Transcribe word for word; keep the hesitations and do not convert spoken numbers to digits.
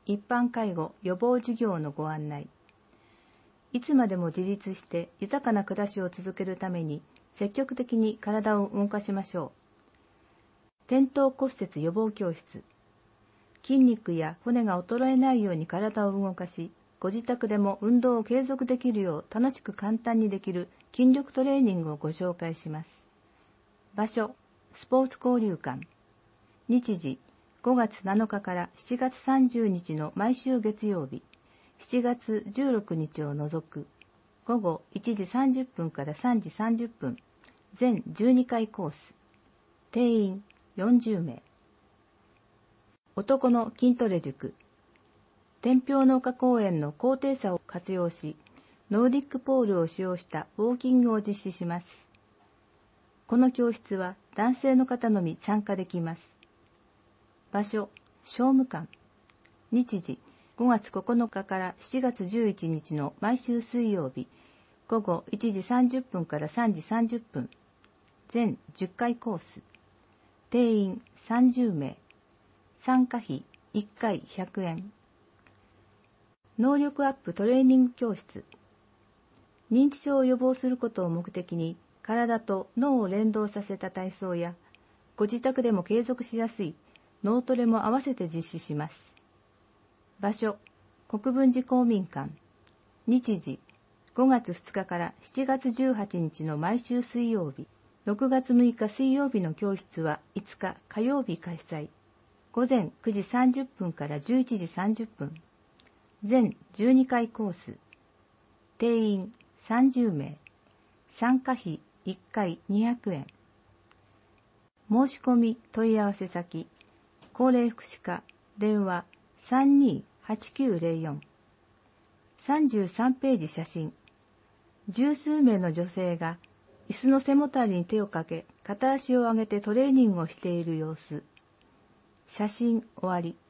一般介護予防事業のご案内。いつまでも自立して豊かな暮らしを続けるために積極的に体を動かしましょう。転倒骨折予防教室。筋肉や骨が衰えないように体を動かし、ご自宅でも運動を継続できるよう楽しく簡単にできる筋力トレーニングをご紹介します。場所、スポーツ交流館。日時、ごがつなのかからしちがつさんじゅうにちの毎週月曜日、しちがつじゅうろくにちを除く、ごごいちじさんじゅっぷんからさんじさんじゅっぷん、全じゅうにかいコース。定員よんじゅうめい。男の筋トレ塾。天平農家公園の高低差を活用し、ノーディックポールを使用したウォーキングを実施します。この教室は男性の方のみ参加できます。場所、商務館。日時、ごがつここのかからしちがつじゅういちにちの毎週水曜日、ごごいちじさんじゅっぷんからさんじさんじゅっぷん、全じゅっかいコース。定員さんじゅうめい。参加費いっかいひゃくえん。能力アップトレーニング教室。認知症を予防することを目的に、体と脳を連動させた体操や、ご自宅でも継続しやすい脳トレも合わせて実施します。場所、国分寺公民館。日時、ごがつふつかからしちがつじゅうはちにちの毎週水曜日、ろくがつむいか水曜日の教室はいつか火曜日開催。ごぜんくじさんじゅっぷんからじゅういちじさんじゅっぷん。全じゅうにかいコース。定員さんじゅうめい。参加費いっかいにひゃくえん。申し込み問い合わせ先、高齢福祉課、電話 さんにーはちきゅうぜろよん。さんじゅうさんページ写真。十数名の女性が椅子の背もたれに手をかけ、片足を上げてトレーニングをしている様子。写真終わり。